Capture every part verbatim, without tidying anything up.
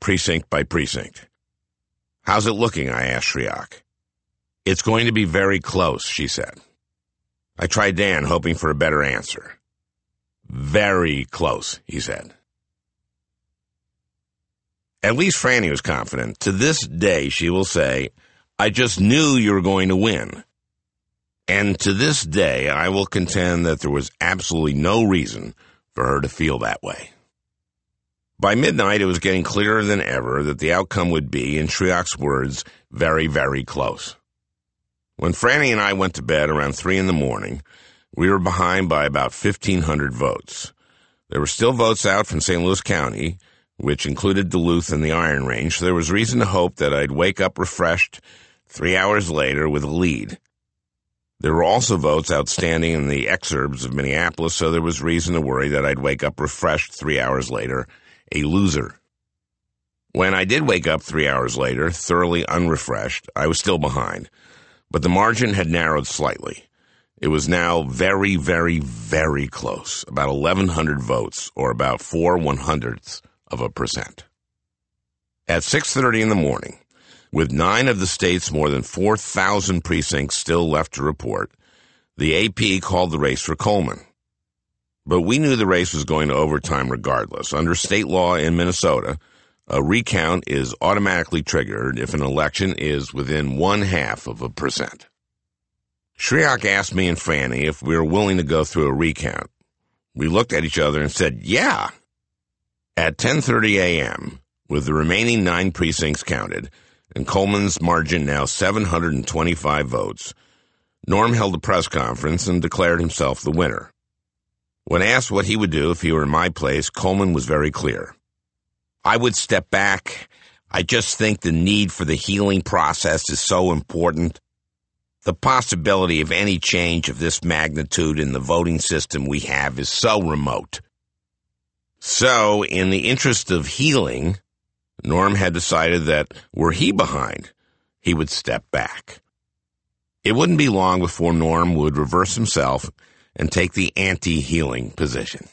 precinct by precinct. "How's it looking?" I asked Shryock. "It's going to be very close," she said. I tried Dan, hoping for a better answer. "Very close," he said. At least Franny was confident. To this day, she will say, "I just knew you were going to win." And to this day, I will contend that there was absolutely no reason for her to feel that way. By midnight, it was getting clearer than ever that the outcome would be, in Shryock's words, very, very close. When Franny and I went to bed around three in the morning, we were behind by about fifteen hundred votes. There were still votes out from Saint Louis County, which included Duluth and the Iron Range, so there was reason to hope that I'd wake up refreshed three hours later with a lead. There were also votes outstanding in the exurbs of Minneapolis, so there was reason to worry that I'd wake up refreshed three hours later, a loser. When I did wake up three hours later, thoroughly unrefreshed, I was still behind, but the margin had narrowed slightly. It was now very, very, very close, about eleven hundred votes, or about four one-hundredths of a percent. At six thirty in the morning, with nine of the state's more than four thousand precincts still left to report, the A P called the race for Coleman. But we knew the race was going to overtime regardless. Under state law in Minnesota, a recount is automatically triggered if an election is within one-half of a percent. Shryock asked me and Franny if we were willing to go through a recount. We looked at each other and said, yeah. At ten thirty a.m., with the remaining nine precincts counted, and Coleman's margin now seven hundred twenty-five votes, Norm held a press conference and declared himself the winner. When asked what he would do if he were in my place, Coleman was very clear. "I would step back. I just think the need for the healing process is so important. The possibility of any change of this magnitude in the voting system we have is so remote." So, in the interest of healing, Norm had decided that were he behind, he would step back. It wouldn't be long before Norm would reverse himself and take the anti-healing position.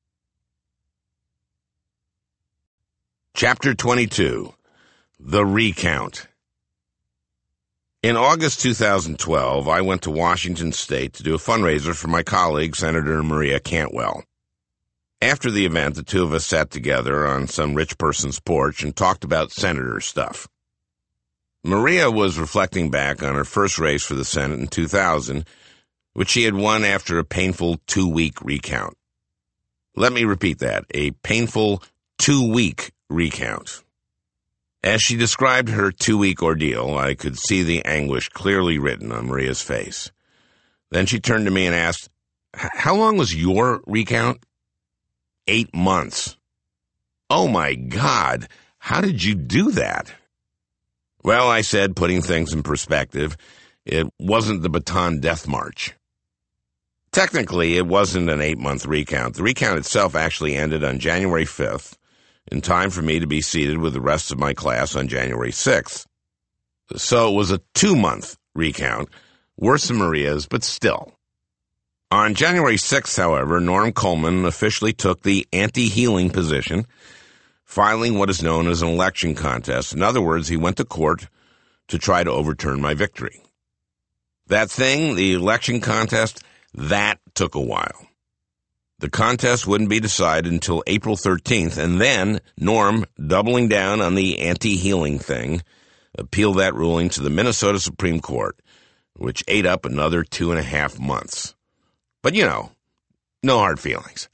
Chapter twenty-two, The Recount. In August two thousand twelve, I went to Washington State to do a fundraiser for my colleague, Senator Maria Cantwell. After the event, the two of us sat together on some rich person's porch and talked about senator stuff. Maria was reflecting back on her first race for the Senate in two thousand, which she had won after a painful two-week recount. Let me repeat that, a painful two-week recount. As she described her two-week ordeal, I could see the anguish clearly written on Maria's face. Then she turned to me and asked, "How long was your recount?" Eight months. "Oh, my God, how did you do that?" "Well," I said, putting things in perspective, "it wasn't the Bataan Death March." Technically, it wasn't an eight-month recount. The recount itself actually ended on January fifth, in time for me to be seated with the rest of my class on January sixth. So it was a two-month recount, worse than Maria's, but still. On January sixth, however, Norm Coleman officially took the anti-healing position, filing what is known as an election contest. In other words, he went to court to try to overturn my victory. That thing, the election contest, that took a while. The contest wouldn't be decided until April thirteenth, and then Norm, doubling down on the anti-healing thing, appealed that ruling to the Minnesota Supreme Court, which ate up another two and a half months. But, you know, no hard feelings.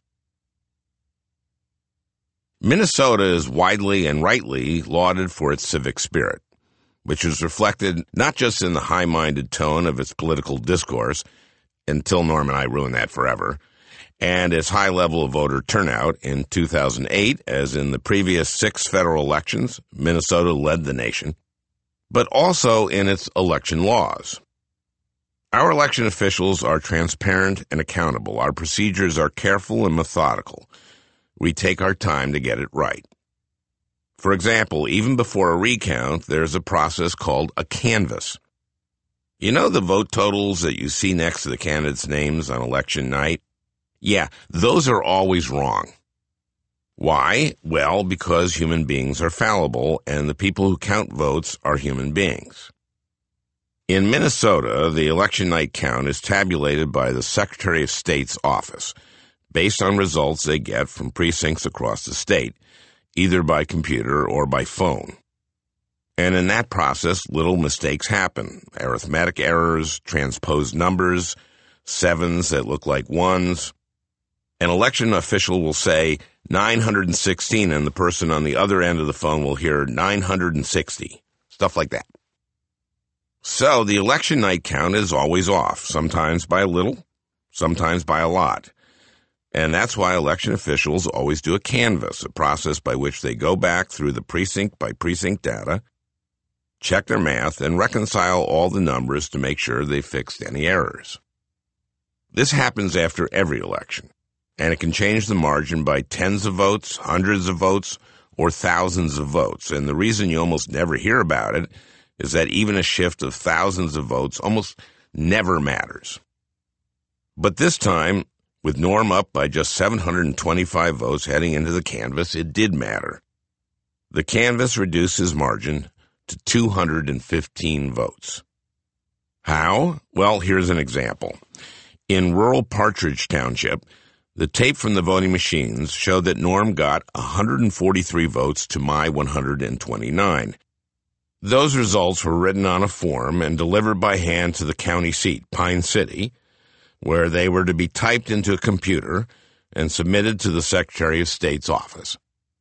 Minnesota is widely and rightly lauded for its civic spirit, which was reflected not just in the high-minded tone of its political discourse, until Norm and I ruined that forever, and its high level of voter turnout. In two thousand eight, as in the previous six federal elections, Minnesota led the nation, but also in its election laws. Our election officials are transparent and accountable. Our procedures are careful and methodical. We take our time to get it right. For example, even before a recount, there's a process called a canvass. You know the vote totals that you see next to the candidates' names on election night? Yeah, those are always wrong. Why? Well, because human beings are fallible, and the people who count votes are human beings. In Minnesota, the election night count is tabulated by the Secretary of State's office, based on results they get from precincts across the state, either by computer or by phone. And in that process, little mistakes happen. Arithmetic errors, transposed numbers, sevens that look like ones. An election official will say nine hundred sixteen, and the person on the other end of the phone will hear nine hundred sixty. Stuff like that. So the election night count is always off, sometimes by a little, sometimes by a lot. And that's why election officials always do a canvass, a process by which they go back through the precinct-by-precinct data, check their math, and reconcile all the numbers to make sure they fixed any errors. This happens after every election, and it can change the margin by tens of votes, hundreds of votes, or thousands of votes. And the reason you almost never hear about it is that even a shift of thousands of votes almost never matters. But this time, with Norm up by just seven hundred twenty-five votes heading into the canvass, it did matter. The canvass reduced his margin to two hundred fifteen votes. How? Well, here's an example. In rural Partridge Township, the tape from the voting machines showed that Norm got one hundred forty-three votes to my one hundred twenty-nine. Those results were written on a form and delivered by hand to the county seat, Pine City, where they were to be typed into a computer and submitted to the Secretary of State's office.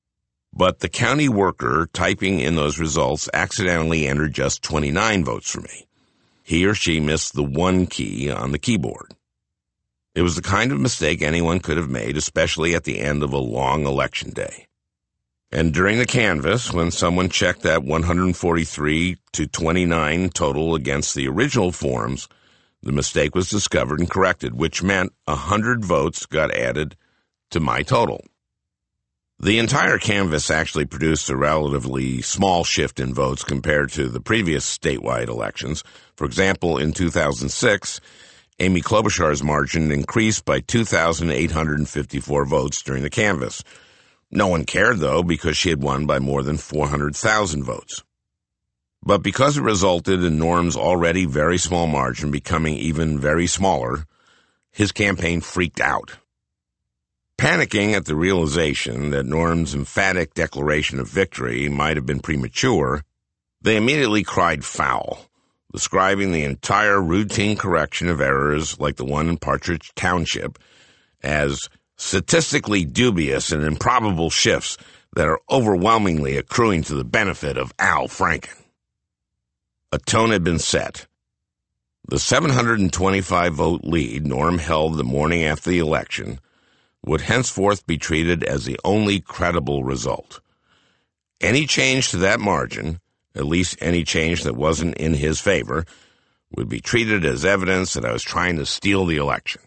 But the county worker typing in those results accidentally entered just twenty-nine votes for me. He or she missed the one key on the keyboard. It was the kind of mistake anyone could have made, especially at the end of a long election day. And during the canvass, when someone checked that one hundred forty-three to twenty-nine total against the original forms, the mistake was discovered and corrected, which meant one hundred votes got added to my total. The entire canvass actually produced a relatively small shift in votes compared to the previous statewide elections. For example, in two thousand six, Amy Klobuchar's margin increased by two thousand eight hundred fifty-four votes during the canvass. No one cared, though, because she had won by more than four hundred thousand votes. But because it resulted in Norm's already very small margin becoming even very smaller, his campaign freaked out. Panicking at the realization that Norm's emphatic declaration of victory might have been premature, they immediately cried foul, describing the entire routine correction of errors like the one in Partridge Township as statistically dubious and improbable shifts that are overwhelmingly accruing to the benefit of Al Franken. A tone had been set. The seven hundred twenty-five vote lead Norm held the morning after the election would henceforth be treated as the only credible result. Any change to that margin, at least any change that wasn't in his favor, would be treated as evidence that I was trying to steal the election.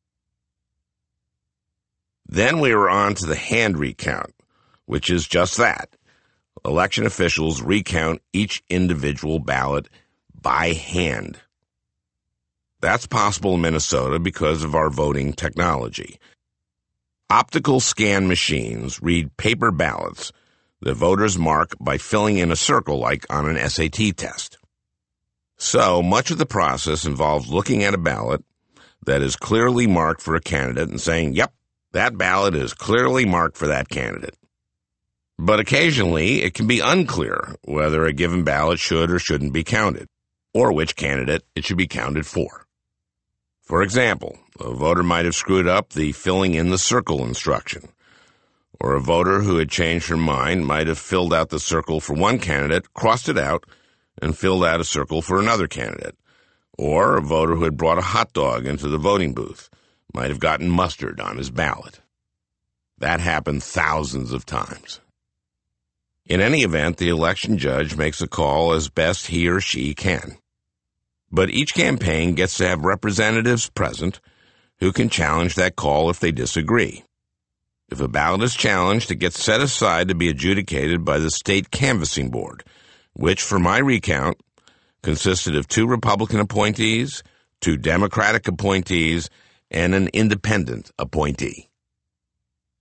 Then we were on to the hand recount, which is just that. Election officials recount each individual ballot by hand. That's possible in Minnesota because of our voting technology. Optical scan machines read paper ballots that voters mark by filling in a circle like on an S A T test. So much of the process involves looking at a ballot that is clearly marked for a candidate and saying, yep, that ballot is clearly marked for that candidate. But occasionally, it can be unclear whether a given ballot should or shouldn't be counted, or which candidate it should be counted for. For example, a voter might have screwed up the filling in the circle instruction, or a voter who had changed her mind might have filled out the circle for one candidate, crossed it out, and filled out a circle for another candidate. Or a voter who had brought a hot dog into the voting booth might have gotten mustard on his ballot. That happened thousands of times. In any event, the election judge makes a call as best he or she can. But each campaign gets to have representatives present who can challenge that call if they disagree. If a ballot is challenged, it gets set aside to be adjudicated by the state canvassing board, which, for my recount, consisted of two Republican appointees, two Democratic appointees, and an independent appointee.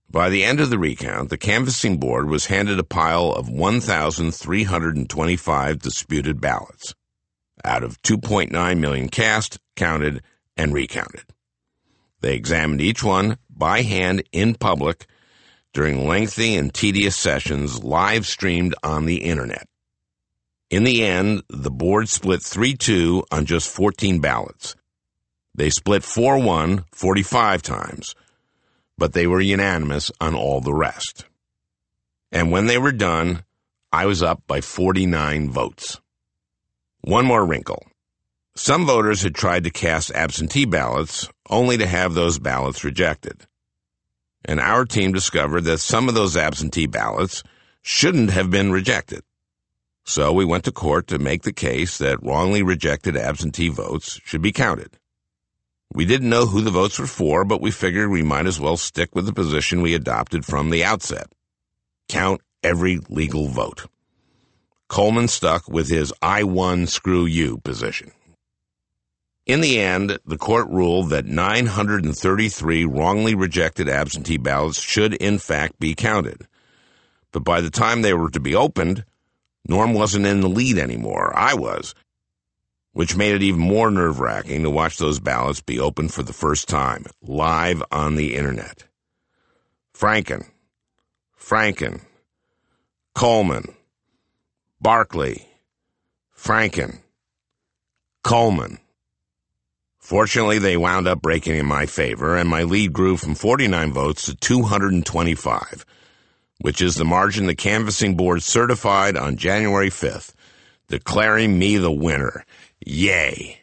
By the end of the recount, the canvassing board was handed a pile of one thousand three hundred twenty-five disputed ballots out of two point nine million cast, counted, and recounted. They examined each one by hand in public during lengthy and tedious sessions live streamed on the internet. In the end, the board split three two on just fourteen ballots. They split four one forty-five times, but they were unanimous on all the rest. And when they were done, I was up by forty-nine votes. One more wrinkle. Some voters had tried to cast absentee ballots, only to have those ballots rejected. And our team discovered that some of those absentee ballots shouldn't have been rejected. So we went to court to make the case that wrongly rejected absentee votes should be counted. We didn't know who the votes were for, but we figured we might as well stick with the position we adopted from the outset. Count every legal vote. Coleman stuck with his I won, screw you position. In the end, the court ruled that nine hundred thirty-three wrongly rejected absentee ballots should in fact be counted. But by the time they were to be opened, Norm wasn't in the lead anymore. I was, which made it even more nerve-wracking to watch those ballots be opened for the first time, live on the internet. Franken, Franken, Coleman, Barkley, Franken, Coleman. Fortunately, they wound up breaking in my favor, and my lead grew from forty-nine votes to two hundred twenty-five, which is the margin the canvassing board certified on January fifth, declaring me the winner. Yay!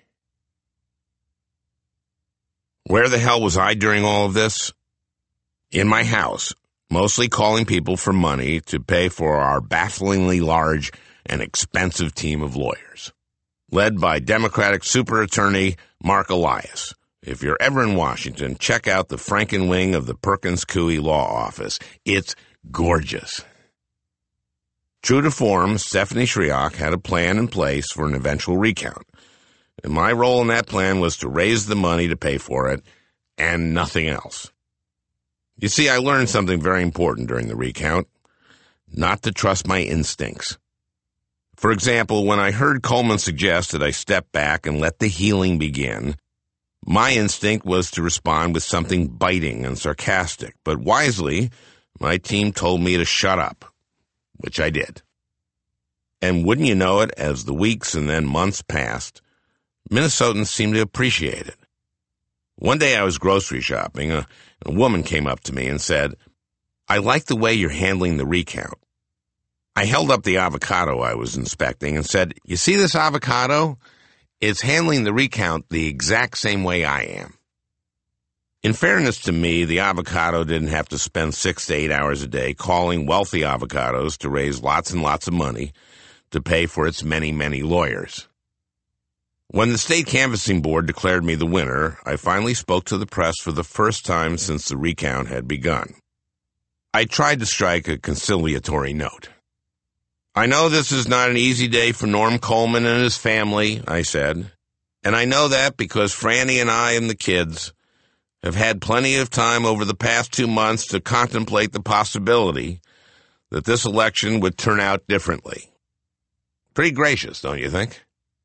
Where the hell was I during all of this? In my house, mostly calling people for money to pay for our bafflingly large and expensive team of lawyers, led by Democratic super attorney Mark Elias. If you're ever in Washington, check out the Franken wing of the Perkins Coie Law Office. It's gorgeous. True to form, Stephanie Shriak had a plan in place for an eventual recount, and my role in that plan was to raise the money to pay for it, and nothing else. You see, I learned something very important during the recount: not to trust my instincts. For example, when I heard Coleman suggest that I step back and let the healing begin, my instinct was to respond with something biting and sarcastic, but wisely, my team told me to shut up, which I did. And wouldn't you know it, as the weeks and then months passed, Minnesotans seemed to appreciate it. One day I was grocery shopping, a, a woman came up to me and said, "I like the way you're handling the recount." I held up the avocado I was inspecting and said, "You see this avocado? It's handling the recount the exact same way I am." In fairness to me, the avocado didn't have to spend six to eight hours a day calling wealthy avocados to raise lots and lots of money to pay for its many, many lawyers. When the state canvassing board declared me the winner, I finally spoke to the press for the first time since the recount had begun. I tried to strike a conciliatory note. "I know this is not an easy day for Norm Coleman and his family," I said, "and I know that because Franny and I and the kids have had plenty of time over the past two months to contemplate the possibility that this election would turn out differently." Pretty gracious, don't you think?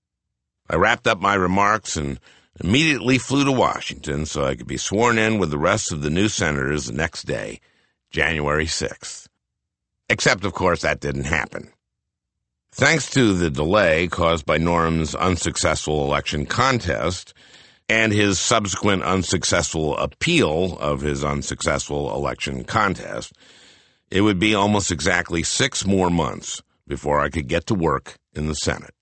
I wrapped up my remarks and immediately flew to Washington so I could be sworn in with the rest of the new senators the next day, January sixth. Except, of course, that didn't happen. Thanks to the delay caused by Norm's unsuccessful election contest and his subsequent unsuccessful appeal of his unsuccessful election contest, it would be almost exactly six more months before I could get to work in the Senate.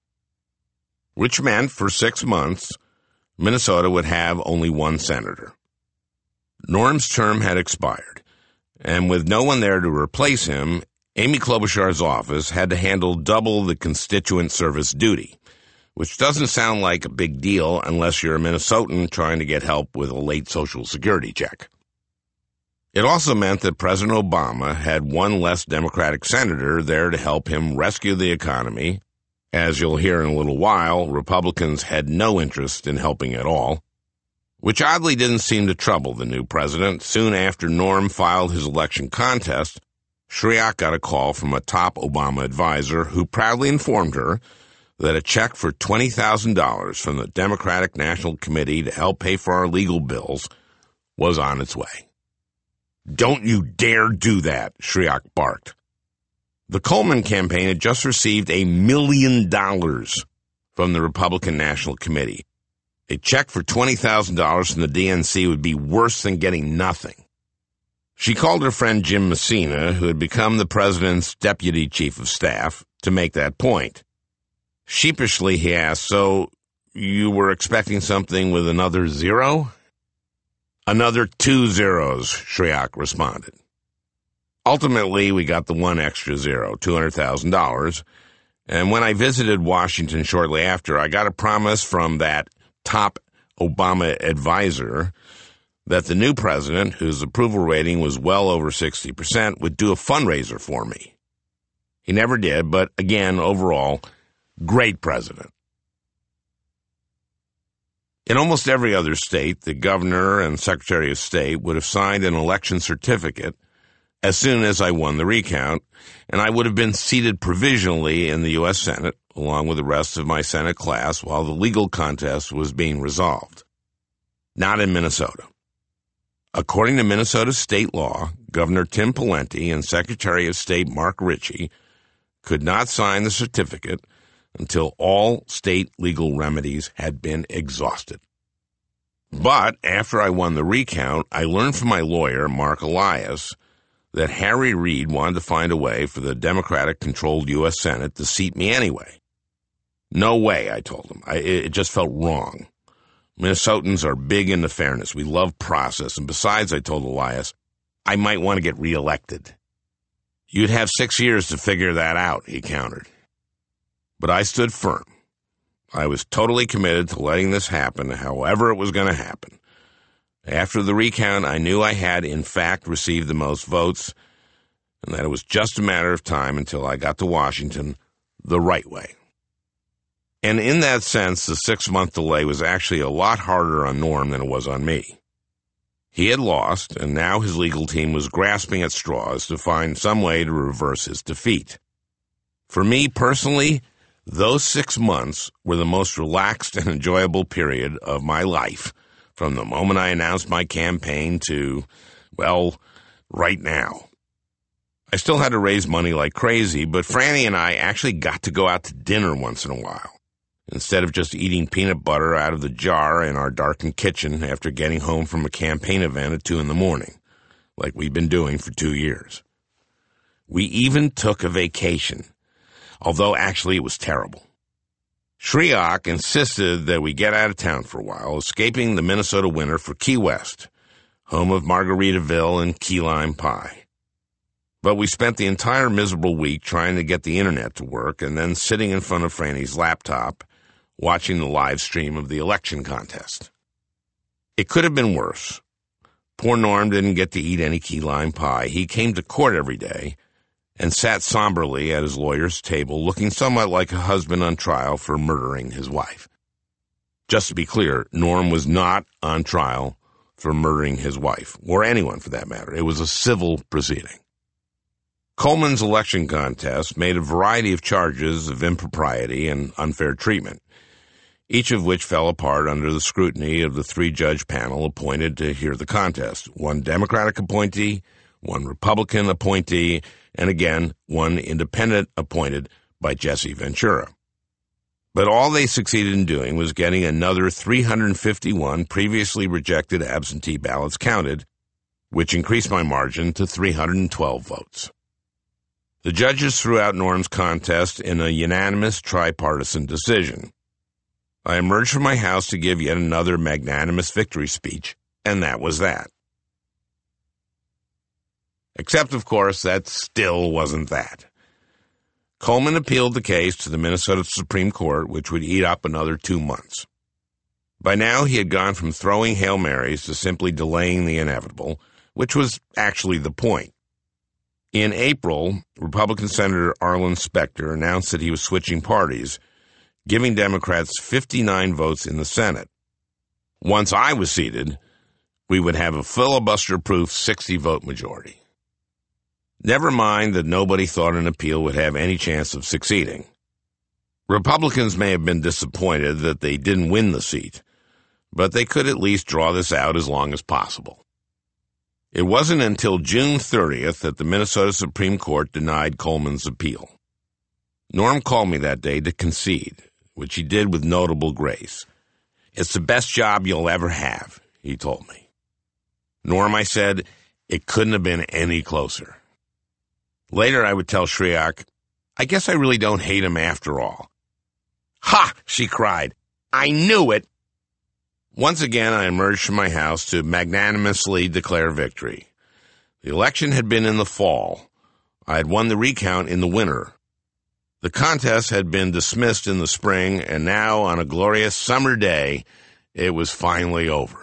Which meant for six months, Minnesota would have only one senator. Norm's term had expired, and with no one there to replace him, Amy Klobuchar's office had to handle double the constituent service duty, which doesn't sound like a big deal unless you're a Minnesotan trying to get help with a late Social Security check. It also meant that President Obama had one less Democratic senator there to help him rescue the economy. As you'll hear in a little while, Republicans had no interest in helping at all. which oddly didn't seem to trouble the new president. Soon after Norm filed his election contest, Shryock got a call from a top Obama advisor who proudly informed her that a check for twenty thousand dollars from the Democratic National Committee to help pay for our legal bills was on its way. "Don't you dare do that," Shryock barked. The Coleman campaign had just received a million dollars from the Republican National Committee. A check for twenty thousand dollars from the D N C would be worse than getting nothing. She called her friend Jim Messina, who had become the president's deputy chief of staff, to make that point. Sheepishly, he asked, "So you were expecting something with another zero?" "Another two zeros," Shryock responded. Ultimately, we got the one extra zero, two hundred thousand dollars, and when I visited Washington shortly after, I got a promise from that top Obama advisor that the new president, whose approval rating was well over sixty percent, would do a fundraiser for me. He never did, but again, overall, great president. In almost every other state, the governor and secretary of state would have signed an election certificate as soon as I won the recount, and I would have been seated provisionally in the U S Senate, along with the rest of my Senate class, while the legal contest was being resolved. Not in Minnesota. According to Minnesota state law, Governor Tim Pawlenty and Secretary of State Mark Ritchie could not sign the certificate until all state legal remedies had been exhausted. But after I won the recount, I learned from my lawyer, Mark Elias, that Harry Reid wanted to find a way for the Democratic-controlled U S Senate to seat me anyway. No way, I told him. I, it just felt wrong. Minnesotans are big into fairness. We love process. And besides, I told Elias, I might want to get reelected. "You'd have six years to figure that out," he countered. But I stood firm. I was totally committed to letting this happen, however it was going to happen. After the recount, I knew I had, in fact, received the most votes, and that it was just a matter of time until I got to Washington the right way. And in that sense, the six-month delay was actually a lot harder on Norm than it was on me. He had lost, and now his legal team was grasping at straws to find some way to reverse his defeat. For me personally, those six months were the most relaxed and enjoyable period of my life, from the moment I announced my campaign to, well, right now. I still had to raise money like crazy, but Franny and I actually got to go out to dinner once in a while, instead of just eating peanut butter out of the jar in our darkened kitchen after getting home from a campaign event at two in the morning, like we've been doing for two years. We even took a vacation, although actually it was terrible. Shryock insisted that we get out of town for a while, escaping the Minnesota winter for Key West, home of Margaritaville and key lime pie. But we spent the entire miserable week trying to get the internet to work and then sitting in front of Franny's laptop, watching the live stream of the election contest. It could have been worse. Poor Norm didn't get to eat any key lime pie. He came to court every day and sat somberly at his lawyer's table, looking somewhat like a husband on trial for murdering his wife. Just to be clear, Norm was not on trial for murdering his wife, or anyone for that matter. It was a civil proceeding. Coleman's election contest made a variety of charges of impropriety and unfair treatment, each of which fell apart under the scrutiny of the three-judge panel appointed to hear the contest, one Democratic appointee, one Republican appointee, and again, one independent appointed by Jesse Ventura. But all they succeeded in doing was getting another three hundred fifty-one previously rejected absentee ballots counted, which increased my margin to three hundred twelve votes. The judges threw out Norm's contest in a unanimous tripartisan decision. I emerged from my house to give yet another magnanimous victory speech, and that was that. Except, of course, that still wasn't that. Coleman appealed the case to the Minnesota Supreme Court, which would eat up another two months. By now, he had gone from throwing Hail Marys to simply delaying the inevitable, which was actually the point. In April, Republican Senator Arlen Specter announced that he was switching parties, giving Democrats fifty-nine votes in the Senate. Once I was seated, we would have a filibuster-proof sixty-vote majority. Never mind that nobody thought an appeal would have any chance of succeeding. Republicans may have been disappointed that they didn't win the seat, but they could at least draw this out as long as possible. It wasn't until June thirtieth that the Minnesota Supreme Court denied Coleman's appeal. Norm called me that day to concede, which he did with notable grace. "It's the best job you'll ever have," he told me. "Norm," I said, "it couldn't have been any closer." Later I would tell Shryock, "I guess I really don't hate him after all." "Ha!" she cried. "I knew it!" Once again I emerged from my house to magnanimously declare victory. The election had been in the fall. I had won the recount in the winter. The contest had been dismissed in the spring, and now, on a glorious summer day, it was finally over.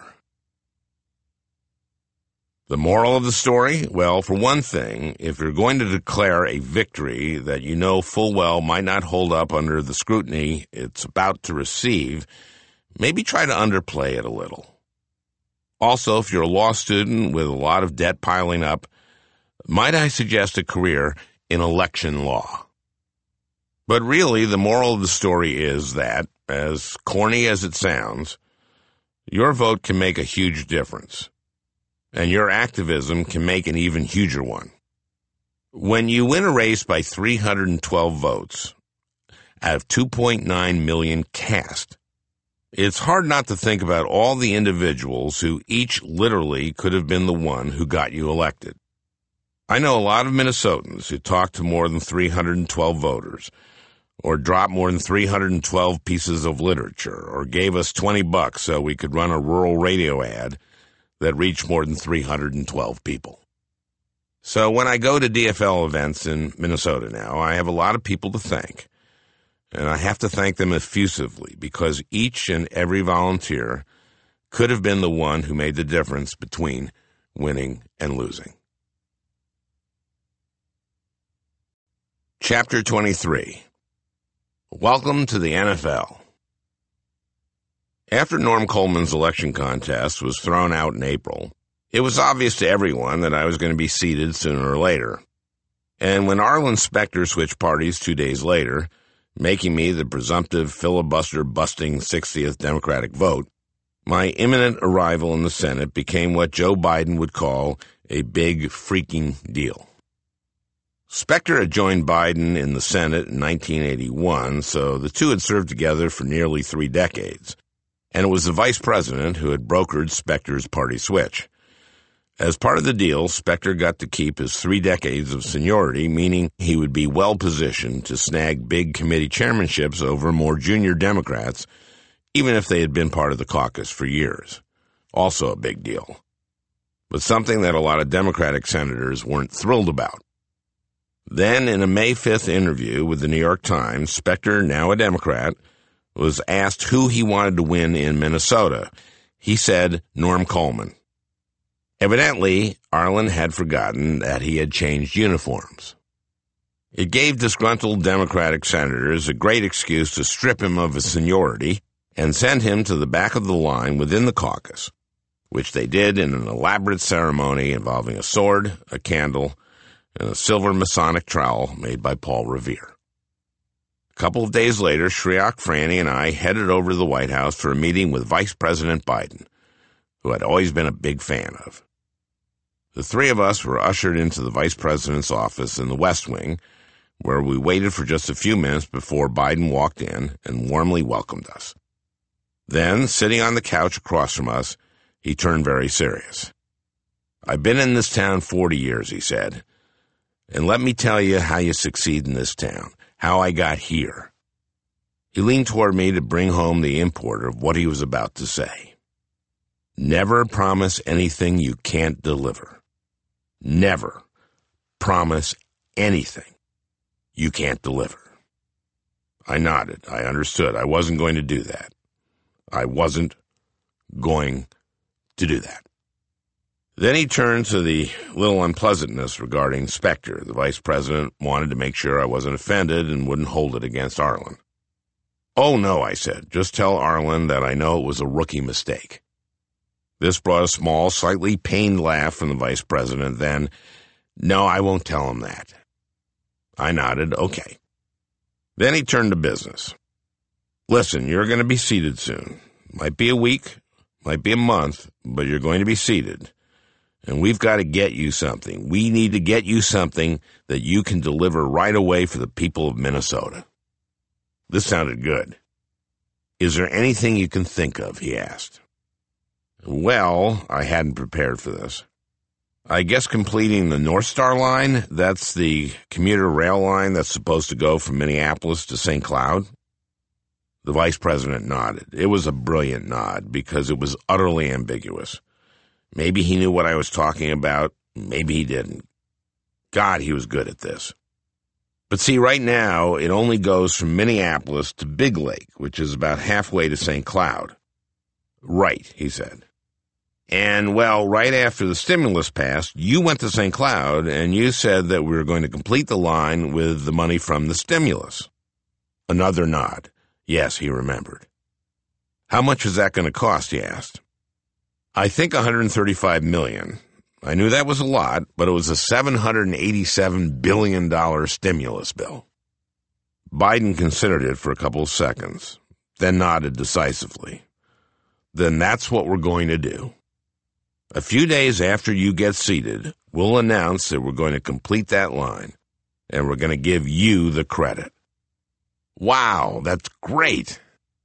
The moral of the story? Well, for one thing, if you're going to declare a victory that you know full well might not hold up under the scrutiny it's about to receive, maybe try to underplay it a little. Also, if you're a law student with a lot of debt piling up, might I suggest a career in election law? But really, the moral of the story is that, as corny as it sounds, your vote can make a huge difference, and your activism can make an even huger one. When you win a race by three hundred twelve votes out of two point nine million cast, it's hard not to think about all the individuals who each literally could have been the one who got you elected. I know a lot of Minnesotans who talked to more than three hundred twelve voters, or dropped more than three hundred twelve pieces of literature, or gave us twenty bucks so we could run a rural radio ad that reached more than three hundred twelve people. So when I go to D F L events in Minnesota now, I have a lot of people to thank. And I have to thank them effusively because each and every volunteer could have been the one who made the difference between winning and losing. Chapter twenty-three. Welcome to the N F L. After Norm Coleman's election contest was thrown out in April, it was obvious to everyone that I was going to be seated sooner or later. And when Arlen Specter switched parties two days later, making me the presumptive filibuster-busting sixtieth Democratic vote, my imminent arrival in the Senate became what Joe Biden would call a big freaking deal. Specter had joined Biden in the Senate in nineteen eighty-one, so the two had served together for nearly three decades, and it was the vice president who had brokered Specter's party switch. As part of the deal, Specter got to keep his three decades of seniority, meaning he would be well-positioned to snag big committee chairmanships over more junior Democrats, even if they had been part of the caucus for years. Also a big deal, but something that a lot of Democratic senators weren't thrilled about. Then, in a May fifth interview with the New York Times, Specter, now a Democrat, was asked who he wanted to win in Minnesota. He said Norm Coleman. Evidently, Arlen had forgotten that he had changed uniforms. It gave disgruntled Democratic senators a great excuse to strip him of his seniority and send him to the back of the line within the caucus, which they did in an elaborate ceremony involving a sword, a candle, and a silver Masonic trowel made by Paul Revere. A couple of days later, Shryock, Franny, and I headed over to the White House for a meeting with Vice President Biden, who I'd always been a big fan of. The three of us were ushered into the vice president's office in the West Wing, where we waited for just a few minutes before Biden walked in and warmly welcomed us. Then, sitting on the couch across from us, he turned very serious. "I've been in this town forty years, he said. And let me tell you how you succeed in this town, how I got here." He leaned toward me to bring home the import of what he was about to say. "Never promise anything you can't deliver. Never promise anything you can't deliver." I nodded. I understood. I wasn't going to do that. I wasn't going to do that. Then he turned to the little unpleasantness regarding Specter. The vice president wanted to make sure I wasn't offended and wouldn't hold it against Arlen. "Oh, no," I said. "Just tell Arlen that I know it was a rookie mistake." This brought a small, slightly pained laugh from the vice president. Then, "No, I won't tell him that." I nodded, "Okay." Then he turned to business. "Listen, you're going to be seated soon. Might be a week, might be a month, but you're going to be seated. And we've got to get you something. We need to get you something that you can deliver right away for the people of Minnesota." This sounded good. "Is there anything you can think of?" he asked. Well, I hadn't prepared for this. I guess completing the North Star line, that's the commuter rail line that's supposed to go from Minneapolis to Saint Cloud. The vice president nodded. It was a brilliant nod because it was utterly ambiguous. Maybe he knew what I was talking about. Maybe he didn't. God, he was good at this. But see, right now, it only goes from Minneapolis to Big Lake, which is about halfway to Saint Cloud. Right, he said. And, well, right after the stimulus passed, you went to Saint Cloud and you said that we were going to complete the line with the money from the stimulus. Another nod. Yes, he remembered. "How much is that going to cost?" he asked. "I think one hundred thirty-five million dollars. I knew that was a lot, but it was a seven hundred eighty-seven billion dollars stimulus bill." Biden considered it for a couple of seconds, then nodded decisively. "Then that's what we're going to do. A few days after you get seated, we'll announce that we're going to complete that line, and we're going to give you the credit." Wow, that's great.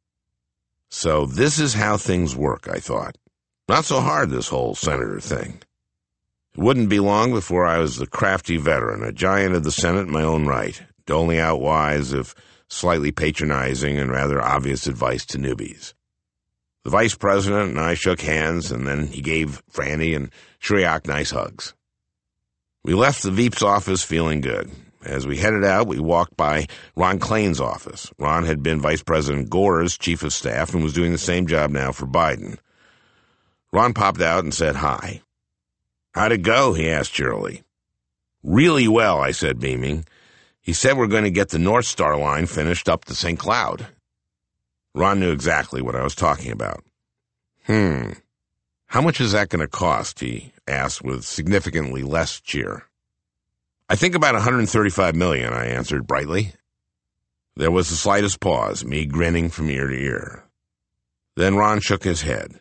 So this is how things work, I thought. Not so hard, this whole senator thing. It wouldn't be long before I was the crafty veteran, a giant of the Senate in my own right, doling out wise, if slightly patronizing and rather obvious advice to newbies. The vice president and I shook hands, and then he gave Franny and Shryock nice hugs. We left the Veep's office feeling good. As we headed out, we walked by Ron Klain's office. Ron had been Vice President Gore's chief of staff and was doing the same job now for Biden. Ron popped out and said hi. "How'd it go?" he asked cheerily. "Really well," I said, beaming. "He said we're going to get the North Star line finished up to Saint Cloud." Ron knew exactly what I was talking about. Hmm. "How much is that going to cost?" he asked with significantly less cheer. "I think about one hundred thirty-five million dollars, I answered brightly. There was the slightest pause, me grinning from ear to ear. Then Ron shook his head.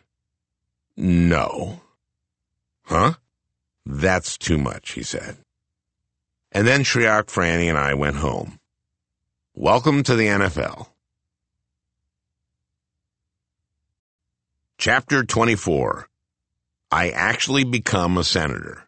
"No." "Huh?" "That's too much," he said. And then Shryock, Franny, and I went home. Welcome to the N F L. Chapter twenty-four. I actually become a senator.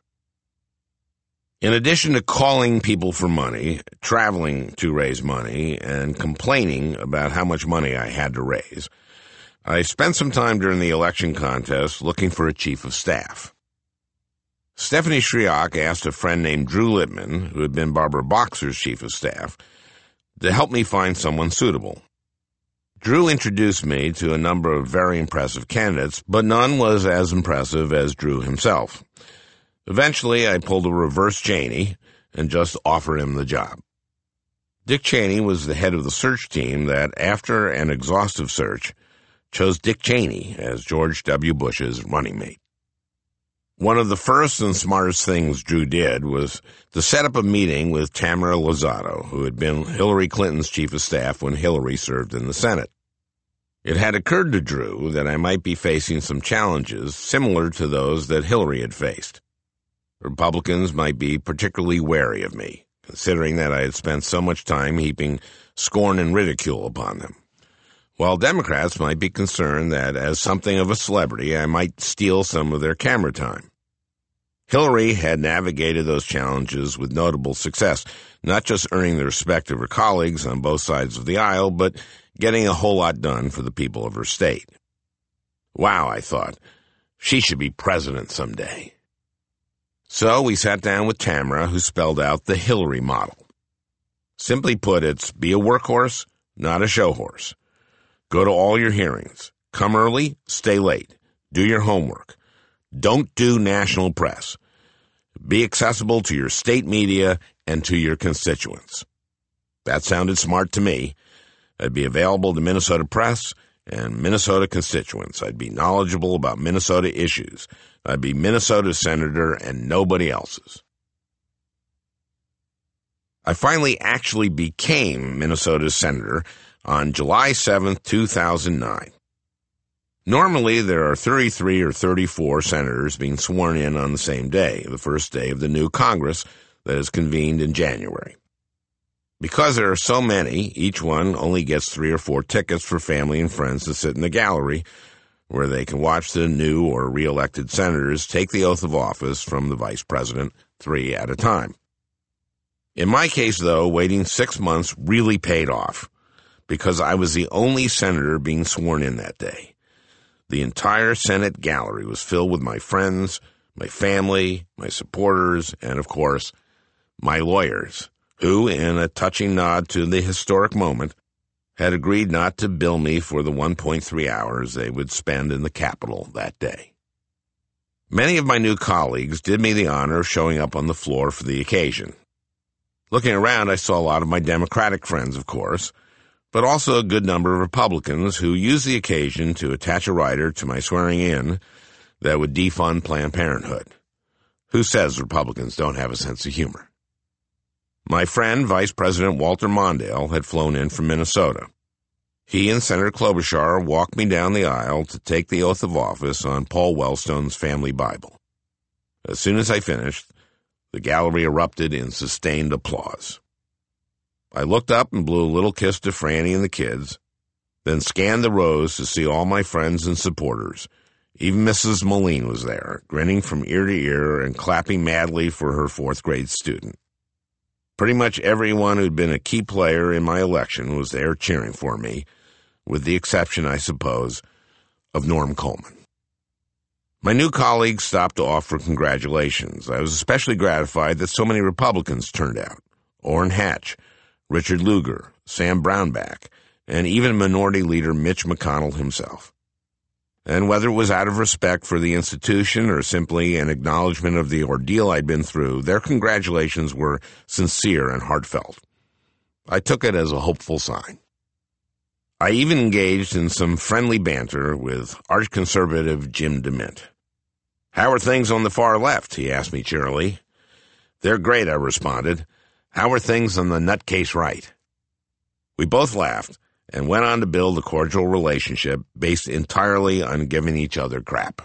In addition to calling people for money, traveling to raise money, and complaining about how much money I had to raise, I spent some time during the election contest looking for a chief of staff. Stephanie Shryock asked a friend named Drew Littman, who had been Barbara Boxer's chief of staff, to help me find someone suitable. Drew introduced me to a number of very impressive candidates, but none was as impressive as Drew himself. Eventually, I pulled a reverse Cheney and just offered him the job. Dick Cheney was the head of the search team that, after an exhaustive search, chose Dick Cheney as George W. Bush's running mate. One of the first and smartest things Drew did was to set up a meeting with Tamara Lozado, who had been Hillary Clinton's chief of staff when Hillary served in the Senate. It had occurred to Drew that I might be facing some challenges similar to those that Hillary had faced. Republicans might be particularly wary of me, considering that I had spent so much time heaping scorn and ridicule upon them, while Democrats might be concerned that, as something of a celebrity, I might steal some of their camera time. Hillary had navigated those challenges with notable success, not just earning the respect of her colleagues on both sides of the aisle, but getting a whole lot done for the people of her state. Wow, I thought, she should be president someday. So we sat down with Tamara, who spelled out the Hillary model. Simply put, it's be a workhorse, not a show horse. Go to all your hearings. Come early, stay late. Do your homework. Don't do national press. Be accessible to your state media and to your constituents. That sounded smart to me. I'd be available to Minnesota press and Minnesota constituents. I'd be knowledgeable about Minnesota issues. I'd be Minnesota's senator and nobody else's. I finally actually became Minnesota's senator on July seventh, two thousand nine. Normally, there are thirty-three or thirty-four senators being sworn in on the same day, the first day of the new Congress that is convened in January. Because there are so many, each one only gets three or four tickets for family and friends to sit in the gallery where they can watch the new or re-elected senators take the oath of office from the vice president, three at a time. In my case, though, waiting six months really paid off because I was the only senator being sworn in that day. The entire Senate gallery was filled with my friends, my family, my supporters, and, of course, my lawyers, who, in a touching nod to the historic moment, had agreed not to bill me for the one point three hours they would spend in the Capitol that day. Many of my new colleagues did me the honor of showing up on the floor for the occasion. Looking around, I saw a lot of my Democratic friends, of course, but also a good number of Republicans who used the occasion to attach a rider to my swearing in that would defund Planned Parenthood. Who says Republicans don't have a sense of humor? My friend, Vice President Walter Mondale, had flown in from Minnesota. He and Senator Klobuchar walked me down the aisle to take the oath of office on Paul Wellstone's family Bible. As soon as I finished, the gallery erupted in sustained applause. I looked up and blew a little kiss to Franny and the kids, then scanned the rows to see all my friends and supporters. Even Missus Moline was there, grinning from ear to ear and clapping madly for her fourth grade student. Pretty much everyone who'd been a key player in my election was there cheering for me, with the exception, I suppose, of Norm Coleman. My new colleagues stopped to offer congratulations. I was especially gratified that so many Republicans turned out. Orrin Hatch, Richard Lugar, Sam Brownback, and even Minority Leader Mitch McConnell himself. And whether it was out of respect for the institution or simply an acknowledgement of the ordeal I'd been through, their congratulations were sincere and heartfelt. I took it as a hopeful sign. I even engaged in some friendly banter with arch-conservative Jim DeMint. "How are things on the far left?" he asked me cheerily. "They're great," I responded. "How are things on the nutcase right?" We both laughed and went on to build a cordial relationship based entirely on giving each other crap.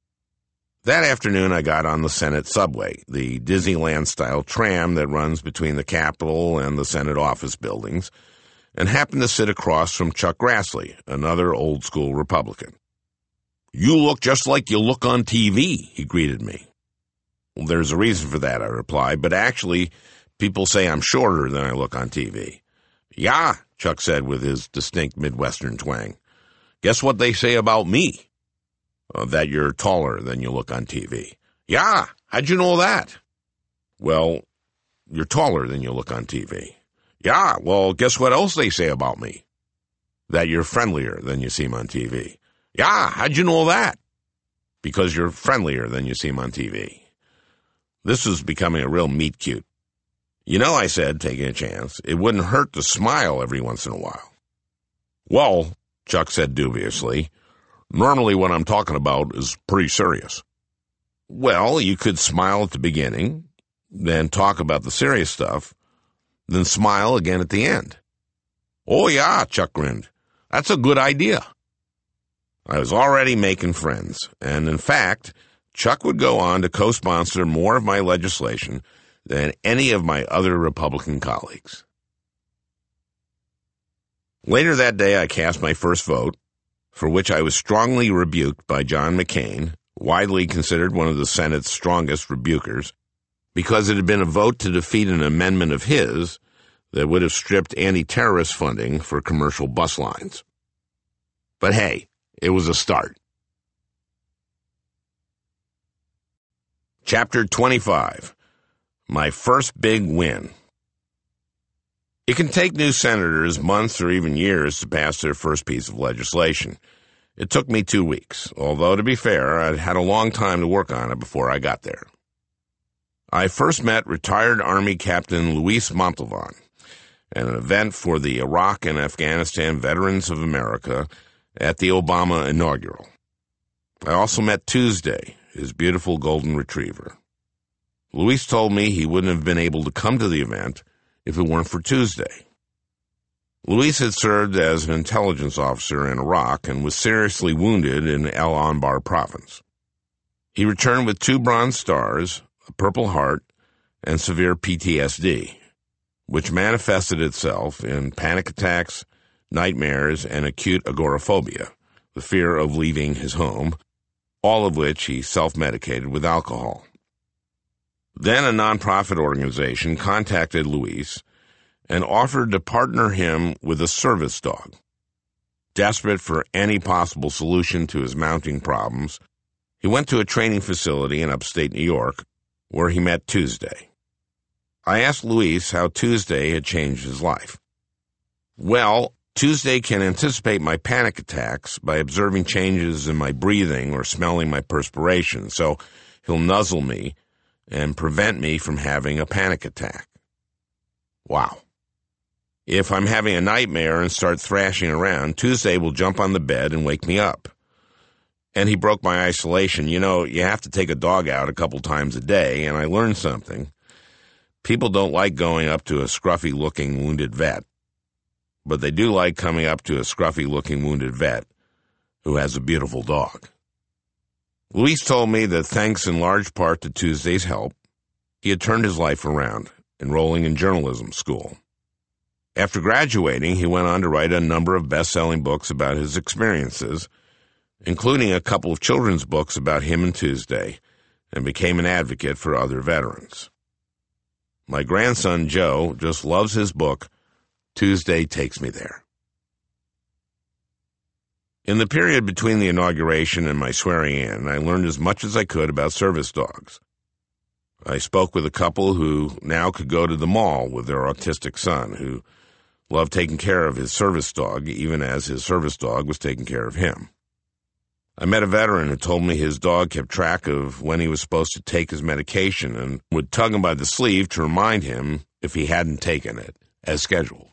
That afternoon, I got on the Senate subway, the Disneyland-style tram that runs between the Capitol and the Senate office buildings, and happened to sit across from Chuck Grassley, another old-school Republican. "You look just like you look on T V, he greeted me. "Well, there's a reason for that," I replied, "but actually, people say I'm shorter than I look on T V. "Yeah," Chuck said with his distinct Midwestern twang. "Guess what they say about me?" Uh, that you're taller than you look on T V. "Yeah, how'd you know that?" "Well, you're taller than you look on T V. "Yeah, well, guess what else they say about me?" "That you're friendlier than you seem on T V. "Yeah, how'd you know that?" "Because you're friendlier than you seem on T V. This was becoming a real meet cute. "You know," I said, taking a chance, "it wouldn't hurt to smile every once in a while." "Well," Chuck said dubiously, "normally what I'm talking about is pretty serious." "Well, you could smile at the beginning, then talk about the serious stuff, then smile again at the end." "Oh, yeah," Chuck grinned. "That's a good idea." I was already making friends, and in fact, Chuck would go on to co-sponsor more of my legislation than any of my other Republican colleagues. Later that day, I cast my first vote, for which I was strongly rebuked by John McCain, widely considered one of the Senate's strongest rebukers, because it had been a vote to defeat an amendment of his that would have stripped anti-terrorist funding for commercial bus lines. But hey, it was a start. Chapter twenty-five. My first big win. It can take new senators months or even years to pass their first piece of legislation. It took me two weeks, although, to be fair, I'd had a long time to work on it before I got there. I first met retired Army Captain Luis Montalvan at an event for the Iraq and Afghanistan Veterans of America at the Obama inaugural. I also met Tuesday, his beautiful golden retriever. Luis told me he wouldn't have been able to come to the event if it weren't for Tuesday. Luis had served as an intelligence officer in Iraq and was seriously wounded in El Anbar province. He returned with two Bronze Stars, a Purple Heart, and severe P T S D, which manifested itself in panic attacks, nightmares, and acute agoraphobia, the fear of leaving his home, all of which he self-medicated with alcohol. Then a nonprofit organization contacted Luis and offered to partner him with a service dog. Desperate for any possible solution to his mounting problems, he went to a training facility in upstate New York, where he met Tuesday. I asked Luis how Tuesday had changed his life. Well, Tuesday can anticipate my panic attacks by observing changes in my breathing or smelling my perspiration, so he'll nuzzle me and prevent me from having a panic attack. Wow. If I'm having a nightmare and start thrashing around, Tuesday will jump on the bed and wake me up. And he broke my isolation. You know, you have to take a dog out a couple times a day, and I learned something. People don't like going up to a scruffy-looking wounded vet, but they do like coming up to a scruffy-looking wounded vet who has a beautiful dog. Luis told me that thanks in large part to Tuesday's help, he had turned his life around, enrolling in journalism school. After graduating, he went on to write a number of best-selling books about his experiences, including a couple of children's books about him and Tuesday, and became an advocate for other veterans. My grandson, Joe, just loves his book, Tuesday Takes Me There. In the period between the inauguration and my swearing in, I learned as much as I could about service dogs. I spoke with a couple who now could go to the mall with their autistic son, who loved taking care of his service dog, even as his service dog was taking care of him. I met a veteran who told me his dog kept track of when he was supposed to take his medication and would tug him by the sleeve to remind him if he hadn't taken it, as scheduled.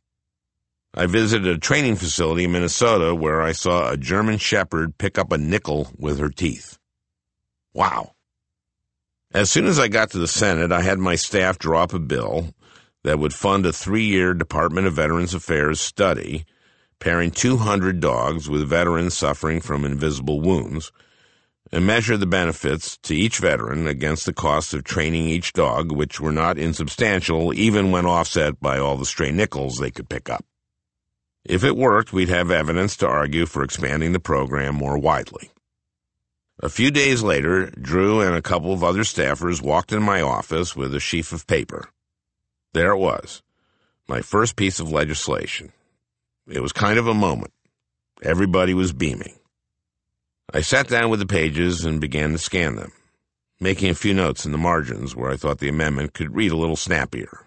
I visited a training facility in Minnesota where I saw a German Shepherd pick up a nickel with her teeth. Wow. As soon as I got to the Senate, I had my staff draw up a bill that would fund a three-year Department of Veterans Affairs study pairing two hundred dogs with veterans suffering from invisible wounds, and measure the benefits to each veteran against the cost of training each dog, which were not insubstantial even when offset by all the stray nickels they could pick up. If it worked, we'd have evidence to argue for expanding the program more widely. A few days later, Drew and a couple of other staffers walked in my office with a sheaf of paper. There it was, my first piece of legislation. It was kind of a moment. Everybody was beaming. I sat down with the pages and began to scan them, making a few notes in the margins where I thought the amendment could read a little snappier.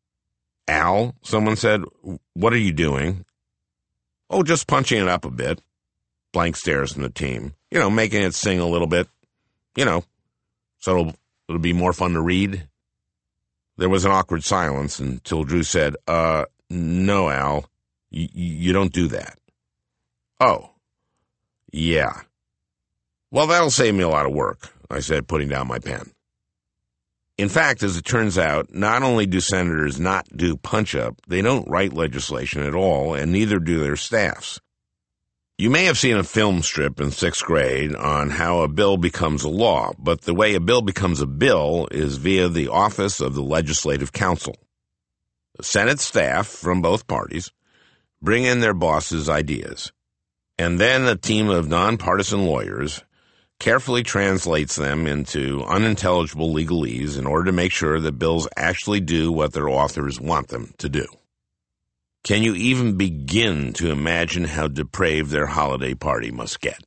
Al, someone said, what are you doing? Oh, just punching it up a bit. Blank stares from the team. You know, making it sing a little bit. You know, so it'll, it'll be more fun to read. There was an awkward silence until Drew said, uh, no, Al, y- you don't do that. Oh, yeah. Well, that'll save me a lot of work, I said, putting down my pen. In fact, as it turns out, not only do senators not do punch-up, they don't write legislation at all, and neither do their staffs. You may have seen a film strip in sixth grade on how a bill becomes a law, but the way a bill becomes a bill is via the office of the Legislative Council. The Senate staff from both parties bring in their bosses' ideas, and then a team of nonpartisan lawyers carefully translates them into unintelligible legalese in order to make sure that bills actually do what their authors want them to do. Can you even begin to imagine how depraved their holiday party must get?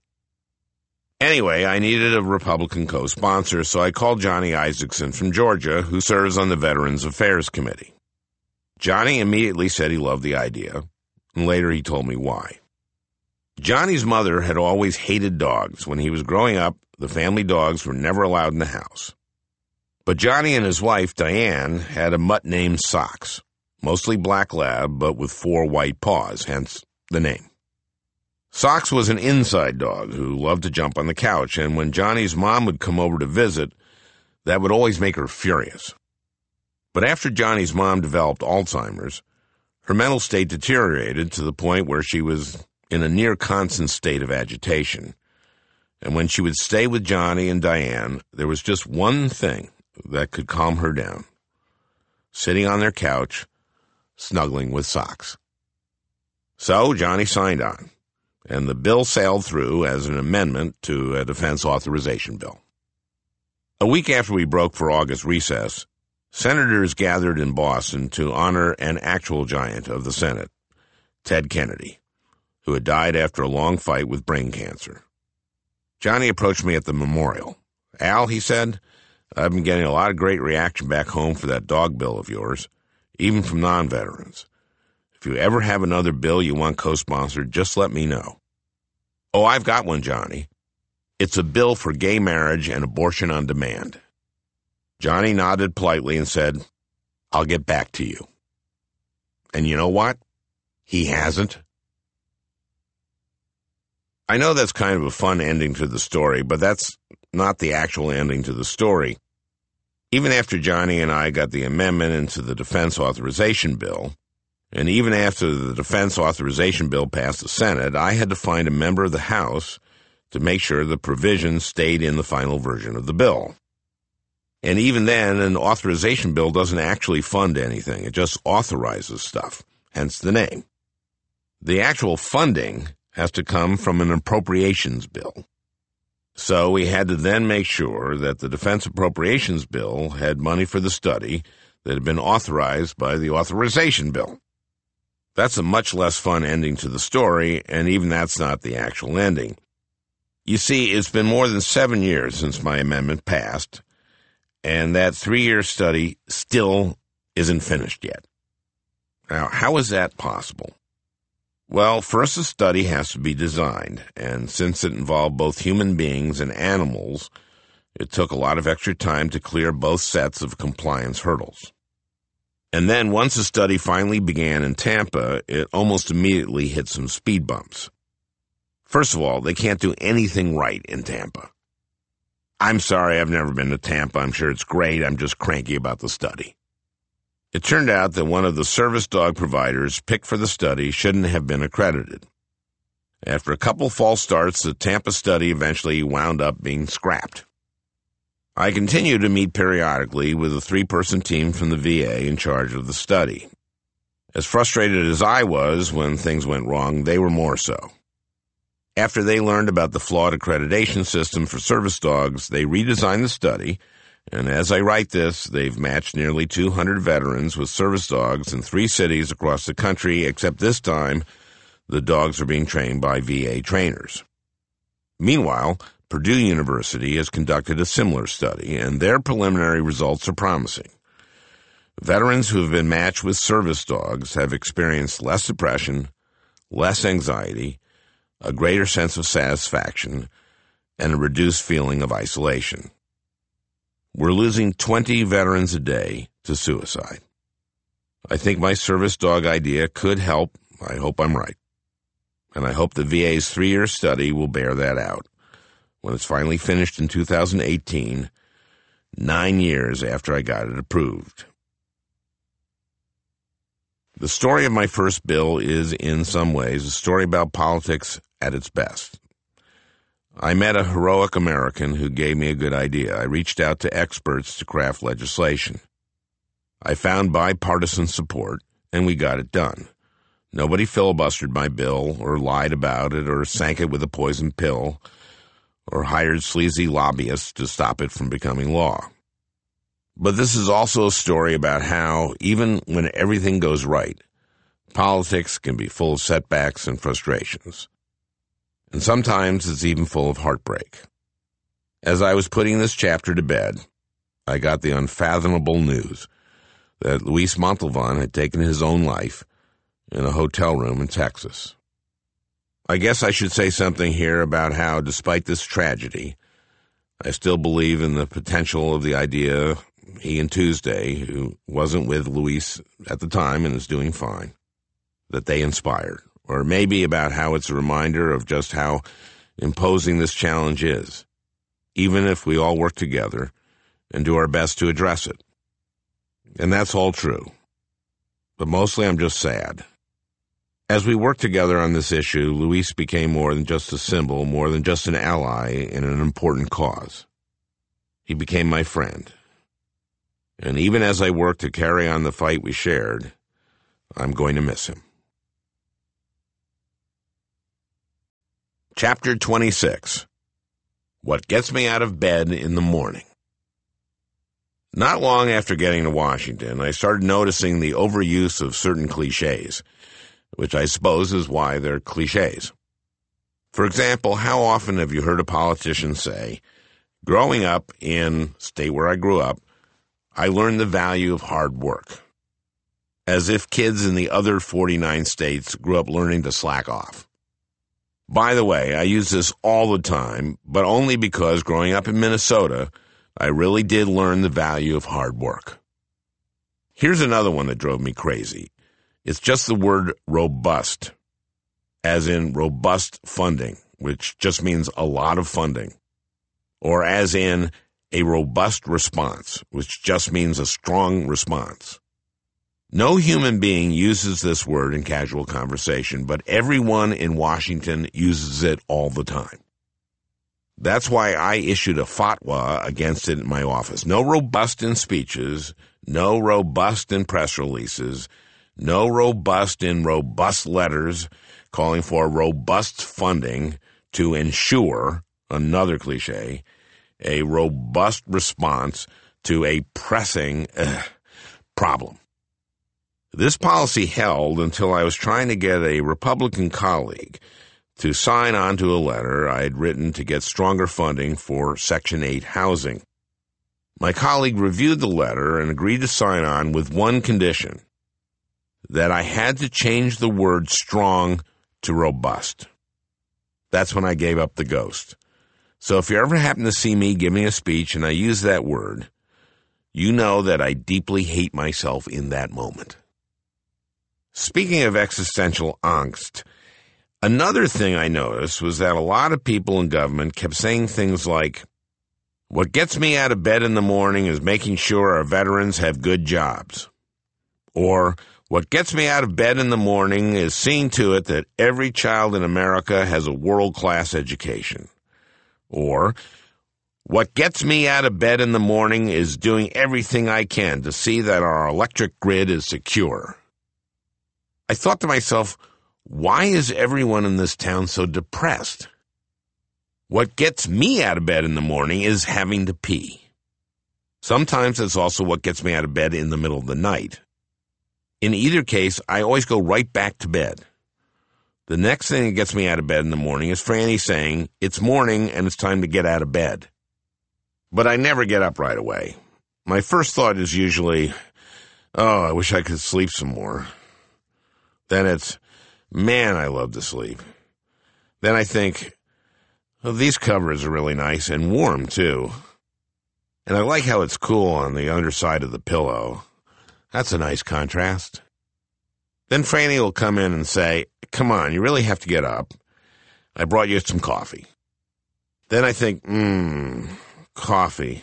Anyway, I needed a Republican co-sponsor, so I called Johnny Isaacson from Georgia, who serves on the Veterans Affairs Committee. Johnny immediately said he loved the idea, and later he told me why. Johnny's mother had always hated dogs. When he was growing up, the family dogs were never allowed in the house. But Johnny and his wife, Diane, had a mutt named Socks, mostly black lab, but with four white paws, hence the name. Socks was an inside dog who loved to jump on the couch, and when Johnny's mom would come over to visit, that would always make her furious. But after Johnny's mom developed Alzheimer's, her mental state deteriorated to the point where she was in a near constant state of agitation. And when she would stay with Johnny and Diane, there was just one thing that could calm her down: sitting on their couch, snuggling with Socks. So Johnny signed on, and the bill sailed through as an amendment to a defense authorization bill. A week after we broke for August recess, senators gathered in Boston to honor an actual giant of the Senate, Ted Kennedy, who had died after a long fight with brain cancer. Johnny approached me at the memorial. "Al," he said, "I've been getting a lot of great reaction back home for that dog bill of yours, even from non-veterans. If you ever have another bill you want co-sponsored, just let me know." "Oh, I've got one, Johnny. It's a bill for gay marriage and abortion on demand." Johnny nodded politely and said, "I'll get back to you." And you know what? He hasn't. I know that's kind of a fun ending to the story, but that's not the actual ending to the story. Even after Johnny and I got the amendment into the defense authorization bill, and even after the defense authorization bill passed the Senate, I had to find a member of the House to make sure the provisions stayed in the final version of the bill. And even then, an authorization bill doesn't actually fund anything. It just authorizes stuff, hence the name. The actual funding has to come from an appropriations bill. So we had to then make sure that the defense appropriations bill had money for the study that had been authorized by the authorization bill. That's a much less fun ending to the story, and even that's not the actual ending. You see, it's been more than seven years since my amendment passed, and that three-year study still isn't finished yet. Now, how is that possible? Well, first the study has to be designed, and since it involved both human beings and animals, it took a lot of extra time to clear both sets of compliance hurdles. And then once the study finally began in Tampa, it almost immediately hit some speed bumps. First of all, they can't do anything right in Tampa. I'm sorry, I've never been to Tampa. I'm sure it's great. I'm just cranky about the study. It turned out that one of the service dog providers picked for the study shouldn't have been accredited. After a couple false starts, the Tampa study eventually wound up being scrapped. I continue to meet periodically with a three-person team from the V A in charge of the study. As frustrated as I was when things went wrong, they were more so. After they learned about the flawed accreditation system for service dogs, they redesigned the study, and as I write this, they've matched nearly two hundred veterans with service dogs in three cities across the country, except this time, the dogs are being trained by V A trainers. Meanwhile, Purdue University has conducted a similar study, and their preliminary results are promising. Veterans who have been matched with service dogs have experienced less depression, less anxiety, a greater sense of satisfaction, and a reduced feeling of isolation. We're losing twenty veterans a day to suicide. I think my service dog idea could help. I hope I'm right. And I hope the V A's three-year study will bear that out when it's finally finished in two thousand eighteen, nine years after I got it approved. The story of my first bill is, in some ways, a story about politics at its best. I met a heroic American who gave me a good idea. I reached out to experts to craft legislation. I found bipartisan support, and we got it done. Nobody filibustered my bill, or lied about it, or sank it with a poison pill, or hired sleazy lobbyists to stop it from becoming law. But this is also a story about how, even when everything goes right, politics can be full of setbacks and frustrations. And sometimes it's even full of heartbreak. As I was putting this chapter to bed, I got the unfathomable news that Luis Montalvan had taken his own life in a hotel room in Texas. I guess I should say something here about how, despite this tragedy, I still believe in the potential of the idea he and Tuesday, who wasn't with Luis at the time and is doing fine, that they inspired, or maybe about how it's a reminder of just how imposing this challenge is, even if we all work together and do our best to address it. And that's all true. But mostly I'm just sad. As we worked together on this issue, Luis became more than just a symbol, more than just an ally in an important cause. He became my friend. And even as I work to carry on the fight we shared, I'm going to miss him. Chapter twenty-six. What Gets Me Out of Bed in the Morning. Not long after getting to Washington, I started noticing the overuse of certain cliches, which I suppose is why they're cliches. For example, how often have you heard a politician say, "Growing up in state where I grew up, I learned the value of hard work," as if kids in the other forty-nine states grew up learning to slack off. By the way, I use this all the time, but only because growing up in Minnesota, I really did learn the value of hard work. Here's another one that drove me crazy. It's just the word robust, as in robust funding, which just means a lot of funding, or as in a robust response, which just means a strong response. No human being uses this word in casual conversation, but everyone in Washington uses it all the time. That's why I issued a fatwa against it in my office. No robust in speeches, no robust in press releases, no robust in robust letters calling for robust funding to ensure, another cliche, a robust response to a pressing uh, problem. This policy held until I was trying to get a Republican colleague to sign on to a letter I had written to get stronger funding for Section eight housing. My colleague reviewed the letter and agreed to sign on with one condition, that I had to change the word strong to robust. That's when I gave up the ghost. So if you ever happen to see me giving a speech and I use that word, you know that I deeply hate myself in that moment. Speaking of existential angst, another thing I noticed was that a lot of people in government kept saying things like, "What gets me out of bed in the morning is making sure our veterans have good jobs." Or, "What gets me out of bed in the morning is seeing to it that every child in America has a world-class education." Or, "What gets me out of bed in the morning is doing everything I can to see that our electric grid is secure." I thought to myself, why is everyone in this town so depressed? What gets me out of bed in the morning is having to pee. Sometimes it's also what gets me out of bed in the middle of the night. In either case, I always go right back to bed. The next thing that gets me out of bed in the morning is Franny saying, "It's morning and it's time to get out of bed." But I never get up right away. My first thought is usually, "Oh, I wish I could sleep some more." Then it's, "Man, I love to sleep." Then I think, "Oh, these covers are really nice and warm, too. And I like how it's cool on the underside of the pillow. That's a nice contrast." Then Franny will come in and say, "Come on, you really have to get up. I brought you some coffee." Then I think, mmm, coffee.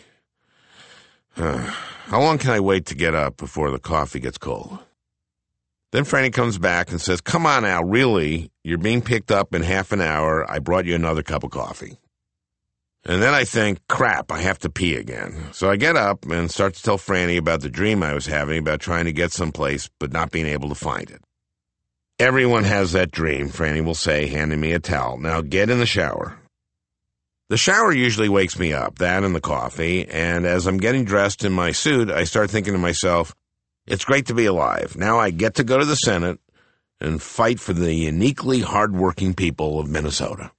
How long can I wait to get up before the coffee gets cold? Then Franny comes back and says, "Come on, Al, really? You're being picked up in half an hour. I brought you another cup of coffee." And then I think, crap, I have to pee again. So I get up and start to tell Franny about the dream I was having about trying to get someplace but not being able to find it. "Everyone has that dream," Franny will say, handing me a towel. "Now get in the shower." The shower usually wakes me up, that and the coffee, and as I'm getting dressed in my suit, I start thinking to myself, it's great to be alive. Now I get to go to the Senate and fight for the uniquely hardworking people of Minnesota.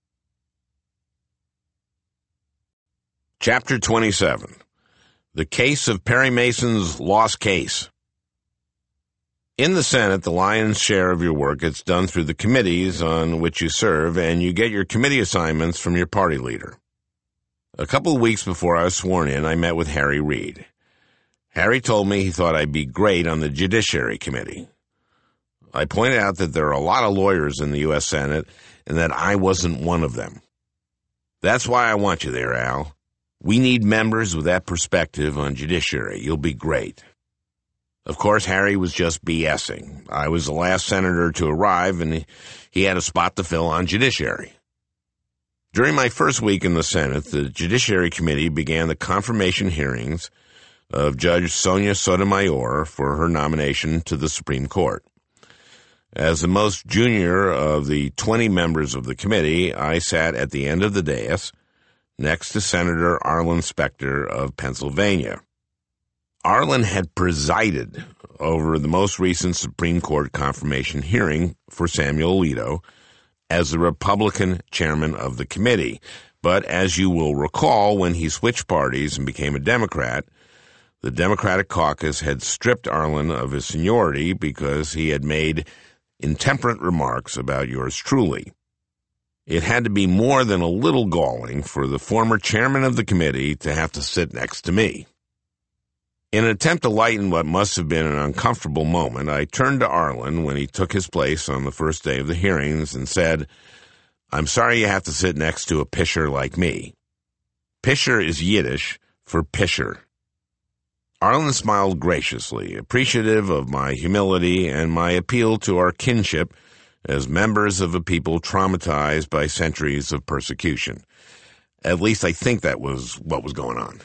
Chapter twenty-seven. The Case of Perry Mason's Lost Case. In the Senate, the lion's share of your work gets done through the committees on which you serve, and you get your committee assignments from your party leader. A couple of weeks before I was sworn in, I met with Harry Reid. Harry told me he thought I'd be great on the Judiciary Committee. I pointed out that there are a lot of lawyers in the U S Senate and that I wasn't one of them. That's why I want you there, Al. We need members with that perspective on judiciary. You'll be great. Of course, Harry was just BSing. I was the last senator to arrive, and he, he had a spot to fill on judiciary. During my first week in the Senate, the Judiciary Committee began the confirmation hearings of Judge Sonia Sotomayor for her nomination to the Supreme Court. As the most junior of the twenty members of the committee, I sat at the end of the dais next to Senator Arlen Specter of Pennsylvania. Arlen had presided over the most recent Supreme Court confirmation hearing for Samuel Alito as the Republican chairman of the committee. But as you will recall, when he switched parties and became a Democrat, the Democratic caucus had stripped Arlen of his seniority because he had made intemperate remarks about yours truly. It had to be more than a little galling for the former chairman of the committee to have to sit next to me. In an attempt to lighten what must have been an uncomfortable moment, I turned to Arlen when he took his place on the first day of the hearings and said, "I'm sorry you have to sit next to a pisher like me." Pisher is Yiddish for pisher. Arlen smiled graciously, appreciative of my humility and my appeal to our kinship as members of a people traumatized by centuries of persecution. At least I think that was what was going on.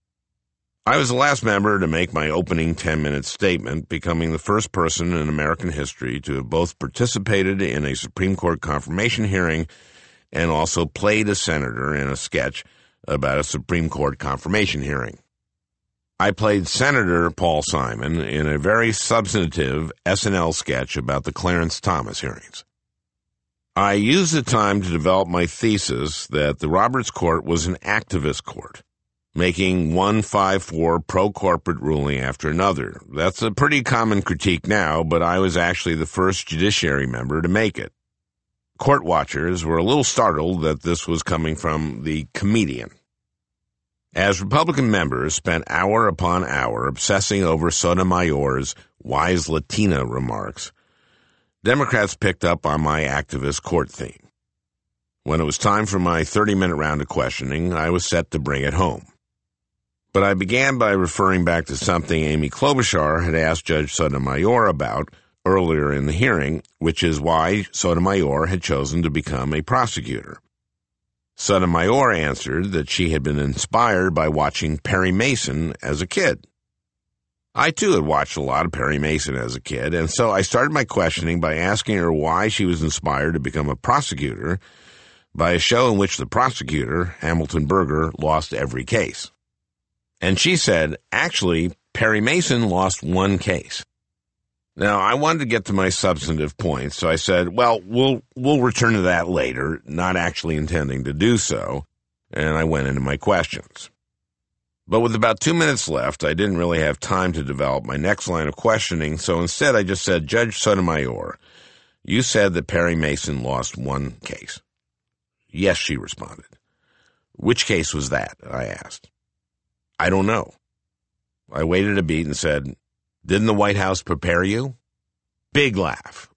I was the last member to make my opening ten-minute statement, becoming the first person in American history to have both participated in a Supreme Court confirmation hearing and also played a senator in a sketch about a Supreme Court confirmation hearing. I played Senator Paul Simon in a very substantive S N L sketch about the Clarence Thomas hearings. I used the time to develop my thesis that the Roberts Court was an activist court, making one five four pro-corporate ruling after another. That's a pretty common critique now, but I was actually the first judiciary member to make it. Court watchers were a little startled that this was coming from the comedian. As Republican members spent hour upon hour obsessing over Sotomayor's wise Latina remarks, Democrats picked up on my activist court theme. When it was time for my thirty-minute round of questioning, I was set to bring it home. But I began by referring back to something Amy Klobuchar had asked Judge Sotomayor about earlier in the hearing, which is why Sotomayor had chosen to become a prosecutor. Sotomayor answered that she had been inspired by watching Perry Mason as a kid. I, too, had watched a lot of Perry Mason as a kid, and so I started my questioning by asking her why she was inspired to become a prosecutor by a show in which the prosecutor, Hamilton Berger, lost every case. And she said, actually, Perry Mason lost one case. Now, I wanted to get to my substantive points, so I said, well, we'll we'll return to that later, not actually intending to do so, and I went into my questions. But with about two minutes left, I didn't really have time to develop my next line of questioning, so instead I just said, Judge Sotomayor, you said that Perry Mason lost one case. Yes, she responded. Which case was that? I asked. I don't know. I waited a beat and said, didn't the White House prepare you? Big laugh.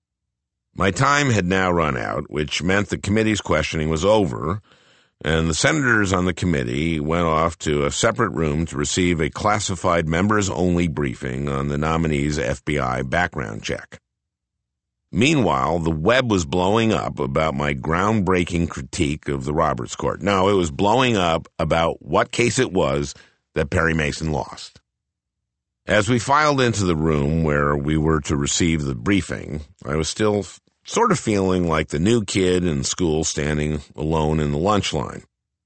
My time had now run out, which meant the committee's questioning was over, and the senators on the committee went off to a separate room to receive a classified members-only briefing on the nominee's F B I background check. Meanwhile, the web was blowing up about my groundbreaking critique of the Roberts Court. No, it was blowing up about what case it was that Perry Mason lost. As we filed into the room where we were to receive the briefing, I was still f- sort of feeling like the new kid in school standing alone in the lunch line.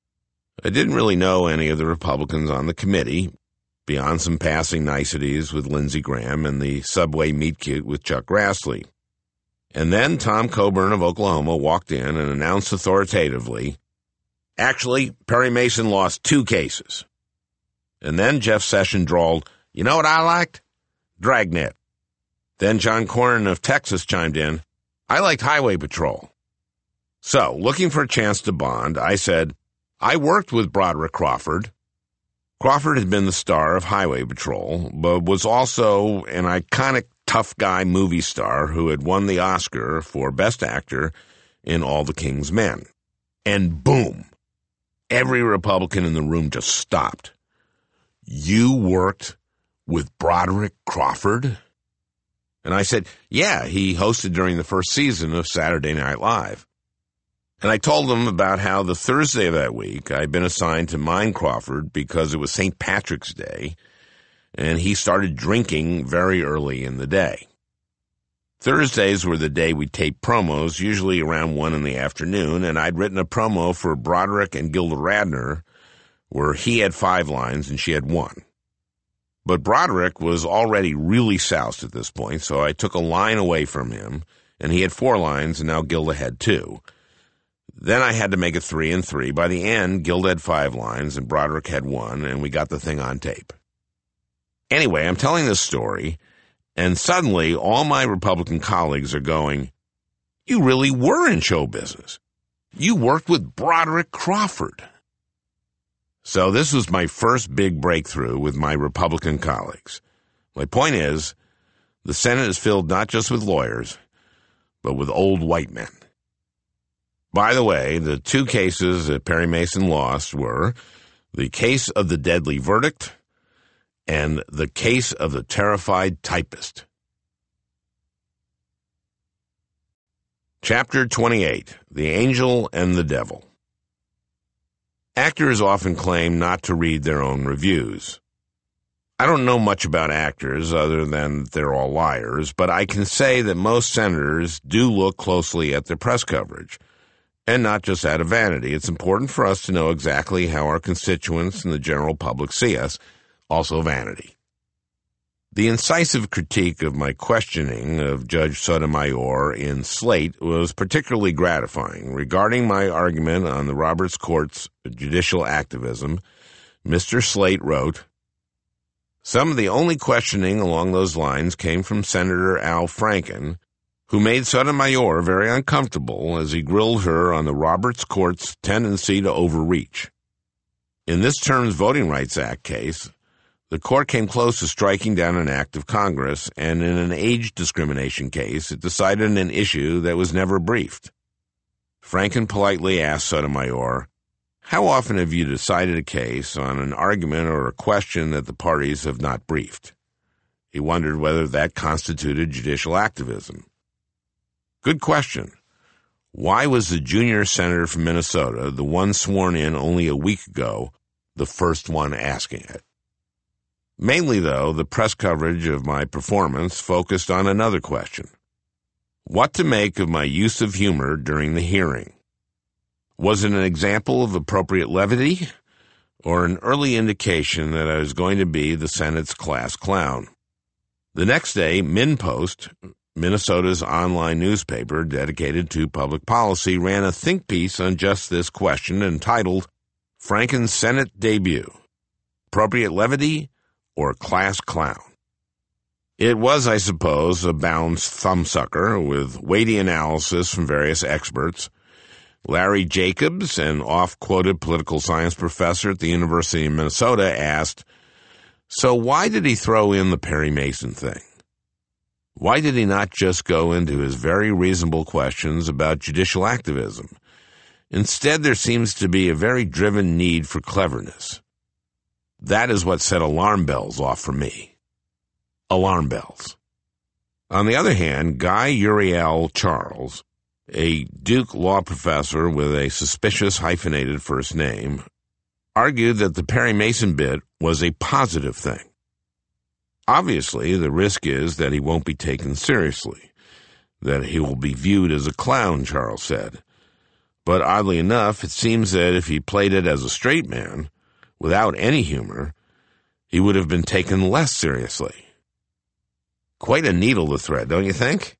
I didn't really know any of the Republicans on the committee, beyond some passing niceties with Lindsey Graham and the Subway meet cute with Chuck Grassley. And then Tom Coburn of Oklahoma walked in and announced authoritatively, actually, Perry Mason lost two cases. And then Jeff Sessions drawled, you know what I liked? Dragnet. Then John Cornyn of Texas chimed in, I liked Highway Patrol. So, looking for a chance to bond, I said, I worked with Broderick Crawford. Crawford had been the star of Highway Patrol, but was also an iconic tough guy movie star who had won the Oscar for Best Actor in All the King's Men. And boom, every Republican in the room just stopped. You worked with Broderick Crawford? And I said, yeah, he hosted during the first season of Saturday Night Live. And I told them about how the Thursday of that week I'd been assigned to mind Crawford because it was Saint Patrick's Day, and he started drinking very early in the day. Thursdays were the day we taped promos, usually around one in the afternoon, and I'd written a promo for Broderick and Gilda Radner where he had five lines and she had one. But Broderick was already really soused at this point, so I took a line away from him, and he had four lines, and now Gilda had two. Then I had to make it three and three. By the end, Gilda had five lines, and Broderick had one, and we got the thing on tape. Anyway, I'm telling this story, and suddenly all my Republican colleagues are going, you really were in show business. You worked with Broderick Crawford. So this was my first big breakthrough with my Republican colleagues. My point is, the Senate is filled not just with lawyers, but with old white men. By the way, the two cases that Perry Mason lost were the case of the deadly verdict and the case of the terrified typist. Chapter twenty-eight, The Angel and the Devil. Actors often claim not to read their own reviews. I don't know much about actors other than they're all liars, but I can say that most senators do look closely at their press coverage, and not just out of vanity. It's important for us to know exactly how our constituents and the general public see us, also vanity. The incisive critique of my questioning of Judge Sotomayor in Slate was particularly gratifying. Regarding my argument on the Roberts Court's judicial activism, Mister Slate wrote, some of the only questioning along those lines came from Senator Al Franken, who made Sotomayor very uncomfortable as he grilled her on the Roberts Court's tendency to overreach. In this term's Voting Rights Act case, the court came close to striking down an act of Congress, and in an age discrimination case, it decided an issue that was never briefed. Franken politely asked Sotomayor, how often have you decided a case on an argument or a question that the parties have not briefed? He wondered whether that constituted judicial activism. Good question. Why was the junior senator from Minnesota, the one sworn in only a week ago, the first one asking it? Mainly, though, the press coverage of my performance focused on another question. What to make of my use of humor during the hearing? Was it an example of appropriate levity, or an early indication that I was going to be the Senate's class clown? The next day, MinnPost, Minnesota's online newspaper dedicated to public policy, ran a think piece on just this question entitled, Franken's Senate Debut, Appropriate Levity or Class Clown? It was, I suppose, a balanced thumbsucker with weighty analysis from various experts. Larry Jacobs, an oft-quoted political science professor at the University of Minnesota, asked, so why did he throw in the Perry Mason thing? Why did he not just go into his very reasonable questions about judicial activism? Instead, there seems to be a very driven need for cleverness. That is what set alarm bells off for me. Alarm bells. On the other hand, Guy Uriel Charles, a Duke law professor with a suspicious hyphenated first name, argued that the Perry Mason bit was a positive thing. Obviously, the risk is that he won't be taken seriously, that he will be viewed as a clown, Charles said. But oddly enough, it seems that if he played it as a straight man, without any humor, he would have been taken less seriously. Quite a needle to thread, don't you think?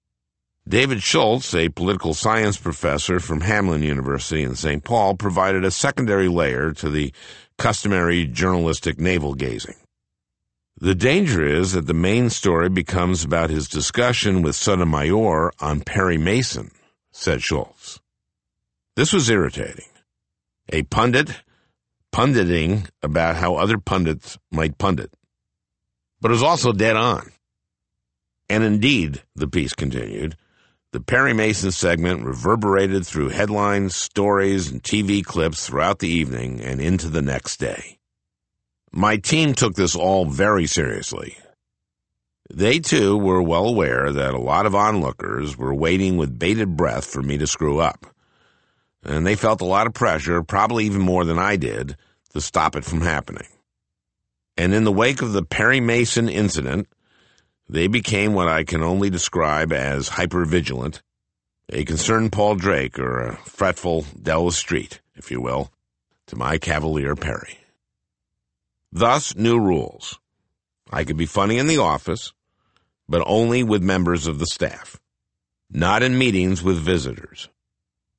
David Schultz, a political science professor from Hamline University in Saint Paul, provided a secondary layer to the customary journalistic navel-gazing. The danger is that the main story becomes about his discussion with Sotomayor on Perry Mason, said Schultz. This was irritating. A pundit punditing about how other pundits might pundit. But it was also dead on. And indeed, the piece continued, the Perry Mason segment reverberated through headlines, stories, and T V clips throughout the evening and into the next day. My team took this all very seriously. They, too, were well aware that a lot of onlookers were waiting with bated breath for me to screw up. And they felt a lot of pressure, probably even more than I did, to stop it from happening. And in the wake of the Perry Mason incident, they became what I can only describe as hypervigilant, a concerned Paul Drake or a fretful Della Street, if you will, to my Cavalier Perry. Thus, new rules. I could be funny in the office, but only with members of the staff, not in meetings with visitors.